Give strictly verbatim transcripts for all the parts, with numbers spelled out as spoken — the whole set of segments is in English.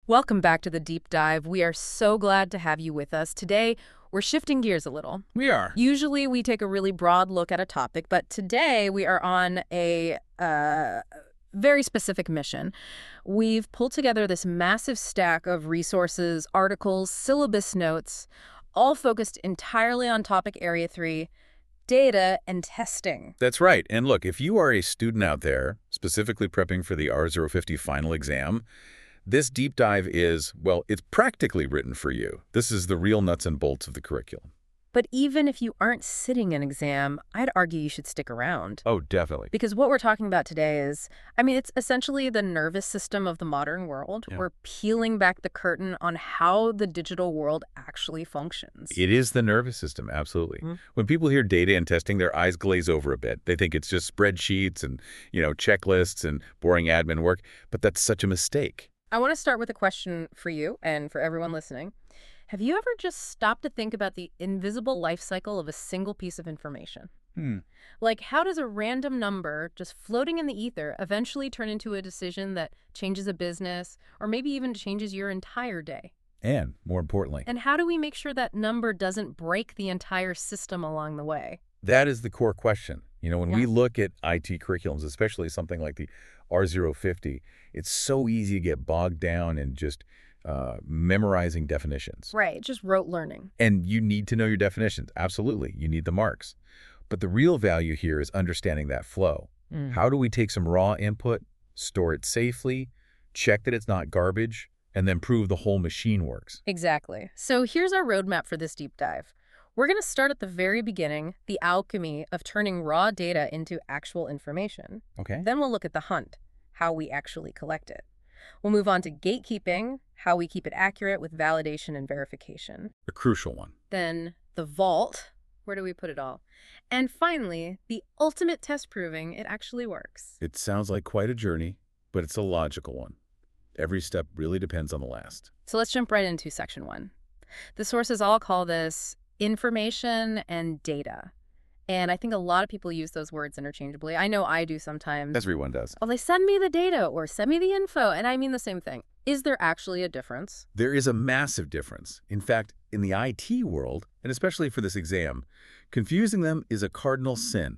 Welcome back to the deep dive. We are so glad to have you with us. Today, we're shifting gears a little. We are. Usually, we take a really broad look at a topic, but today we are on a uh, very specific mission. We've pulled together this massive stack of resources, articles, syllabus notes, all focused entirely on topic area three, data and testing. That's right. And look, if you are a student out there, specifically prepping for the R zero fifty final exam, this deep dive is, well, it's practically written for you. This is the real nuts and bolts of the curriculum. But even if you aren't sitting an exam, I'd argue you should stick around. Oh, definitely. Because what we're talking about today is, I mean, it's essentially the nervous system of the modern world. Yeah. We're peeling back the curtain on how the digital world actually functions. It is the nervous system, absolutely. Mm-hmm. When people hear data and testing, their eyes glaze over a bit. They think it's just spreadsheets and, you know, checklists and boring admin work, but that's such a mistake. I want to start with a question for you and for everyone listening. Have you ever just stopped to think about the invisible life cycle of a single piece of information? Hmm. Like, how does a random number just floating in the ether eventually turn into a decision that changes a business or maybe even changes your entire day? And, more importantly, And how do we make sure that number doesn't break the entire system along the way? that is the core question. You know, when we Yeah. look at I T curriculums, especially something like the R zero fifty, it's so easy to get bogged down in just uh, memorizing definitions. Right, just rote learning. And you need to know your definitions. Absolutely. You need the marks. But the real value here is understanding that flow. Mm. How do we take some raw input, store it safely, check that it's not garbage, and then prove the whole machine works? Exactly. So here's our roadmap for this deep dive. We're going to start at the very beginning, the alchemy of turning raw data into actual information. Okay. Then we'll look at the hunt, how we actually collect it. We'll move on to gatekeeping, how we keep it accurate with validation and verification. A crucial one. Then the vault, where do we put it all? And finally, the ultimate test proving it actually works. It sounds like quite a journey, but it's a logical one. Every step really depends on the last. So let's jump right into section one. The sources all call this information and data. And I think a lot of people use those words interchangeably. I know I do sometimes. Everyone does. Oh, they send me the data or send me the info, and I mean the same thing. Is there actually a difference? There is a massive difference. In fact, in the I T world, and especially for this exam, confusing them is a cardinal sin.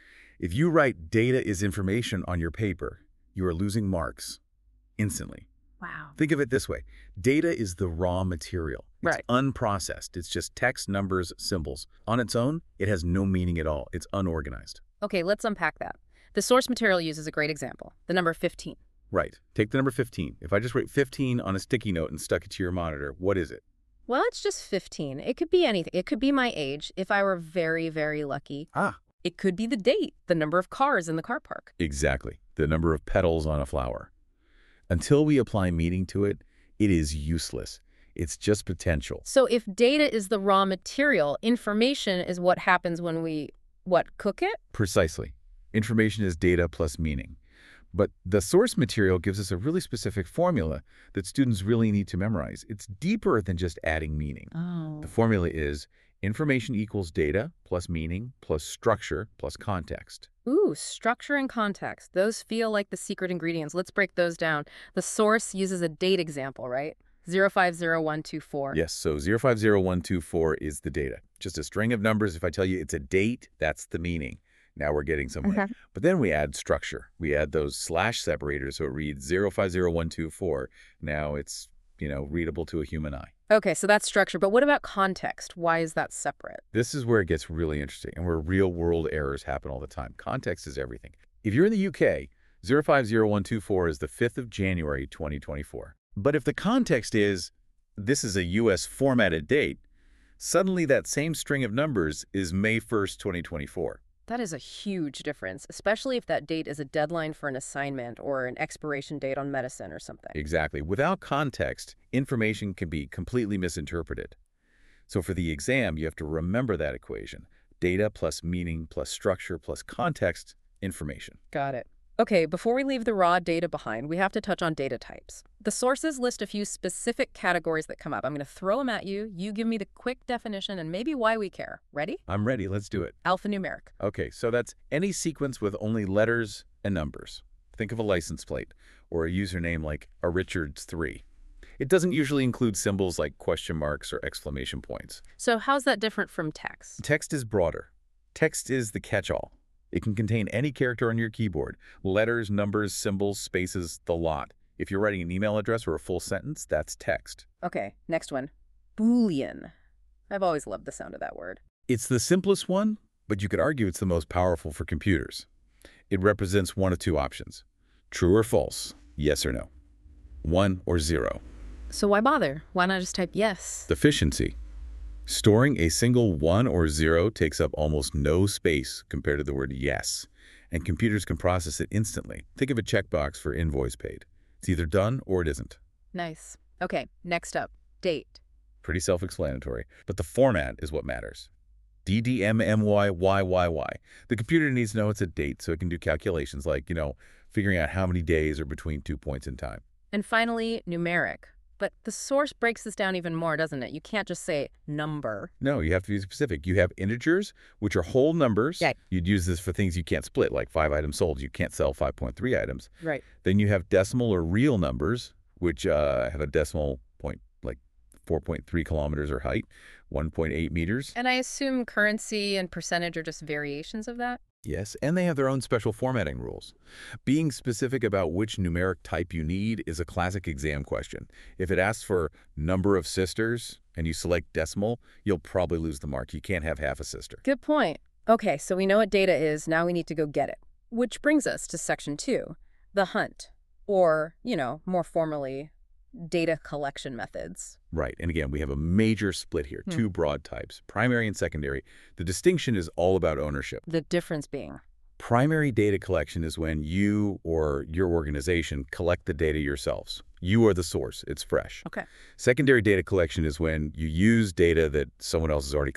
If you write data is information on your paper, you are losing marks instantly. Wow. Think of it this way. Data is the raw material. It's Right. unprocessed. It's just text, numbers, symbols. On its own, it has no meaning at all. It's unorganized. Okay, let's unpack that. The source material uses a great example, the number fifteen. Right. Take the number fifteen. If I just write fifteen on a sticky note and stuck it to your monitor, what is it? Well, it's just fifteen. It could be anything. It could be my age, if I were very, very lucky. Ah, It could be the date, the number of cars in the car park. exactly. The number of petals on a flower. Until we apply meaning to it, it is useless. It's just potential. So if data is the raw material, information is what happens when we, what, cook it? Precisely. Information is data plus meaning. But the source material gives us a really specific formula that students really need to memorize. It's deeper than just adding meaning. Oh. The formula is information equals data plus meaning plus structure plus context. Ooh, structure and context. Those feel like the secret ingredients. Let's break those down. The source uses a date example, right? zero five zero one two four. Yes, so zero five zero one two four is the data. Just a string of numbers. If I tell you it's a date, that's the meaning. Now we're getting somewhere. Okay. But then we add structure. We add those slash separators so it reads zero five zero one two four. Now it's, you know, readable to a human eye. Okay, so that's structure. But what about context? Why is that separate? This is where it gets really interesting and where real-world errors happen all the time. Context is everything. If you're in the U K, zero five zero one two four is the fifth of January twenty twenty-four. But if the context is this is a U S formatted date, suddenly that same string of numbers is May first, twenty twenty-four. That is a huge difference, especially if that date is a deadline for an assignment or an expiration date on medicine or something. Exactly. Without context, information can be completely misinterpreted. So for the exam, you have to remember that equation. Data plus meaning plus structure plus context, information. Got it. Okay, before we leave the raw data behind, we have to touch on data types. The sources list a few specific categories that come up. I'm going to throw them at you. You give me the quick definition and maybe why we care. Ready? I'm ready. Let's do it. Alphanumeric. Okay, so that's any sequence with only letters and numbers. Think of a license plate or a username like a Richards three. It doesn't usually include symbols like question marks or exclamation points. So how's that different from text? Text is broader. Text is the catch-all. It can contain any character on your keyboard. Letters, numbers, symbols, spaces, the lot. If you're writing an email address or a full sentence, that's text. Okay, next one. Boolean. I've always loved the sound of that word. It's the simplest one, but you could argue it's the most powerful for computers. It represents one of two options. True or false, yes or no. One or zero. So why bother? Why not just type yes? Efficiency. Storing a single one or zero takes up almost no space compared to the word yes, and computers can process it instantly. Think of a checkbox for invoice paid. It's either done or it isn't. Nice. Okay, next up, date. Pretty self-explanatory, but the format is what matters. D D M M Y Y Y Y. The computer needs to know it's a date so it can do calculations like, you know, figuring out how many days are between two points in time. And finally, numeric. But the source breaks this down even more, doesn't it? You can't just say number. No, you have to be specific. You have integers, which are whole numbers. Yeah. You'd use this for things you can't split, like five items sold. You can't sell five point three items. Right. Then you have decimal or real numbers, which uh, have a decimal point, like four point three kilometers or height, one point eight meters. And I assume currency and percentage are just variations of that? Yes, and they have their own special formatting rules. Being specific about which numeric type you need is a classic exam question. If it asks for number of sisters and you select decimal, you'll probably lose the mark. You can't have half a sister. Good point. Okay, so we know what data is. Now we need to go get it. Which brings us to section two, the hunt, or, you know, more formally, data collection methods. Right, and again, we have a major split here, Hmm. two broad types, primary and secondary. The distinction is all about ownership. The difference being? Primary data collection is when you or your organization collect the data yourselves. You are the source. It's fresh. Okay. Secondary data collection is when you use data that someone else has already